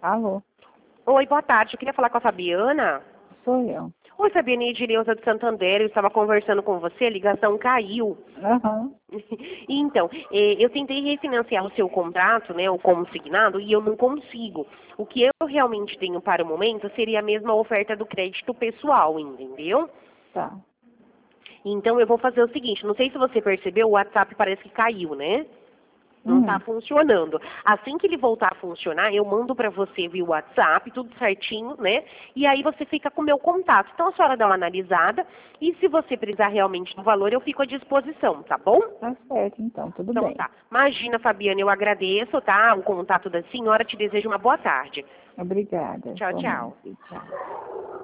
Alô, Oi, boa tarde. Eu queria falar com a Fabiana. sou eu. Oi, Fabiana, Edileuza de Santander. Eu estava conversando com você, a ligação caiu. Aham. Então, eu tentei refinanciar o seu contrato, né, o consignado, e eu não consigo. O que eu realmente tenho para o momento seria a mesma oferta do crédito pessoal, entendeu? Tá. Então, eu vou fazer o seguinte, não sei se você percebeu, o WhatsApp parece que caiu, né? Não está funcionando. Assim que ele voltar a funcionar, eu mando para você via WhatsApp, tudo certinho, né? E aí você fica com o meu contato. Então a senhora dá uma analisada e se você precisar realmente do valor, eu fico à disposição, tá bom? Tá certo, então, tudo Então bem. tá. Imagina, Fabiana, eu agradeço, tá? O contato da senhora, te desejo uma boa tarde. Obrigada. Tchau, tchau. Igualmente. Tchau.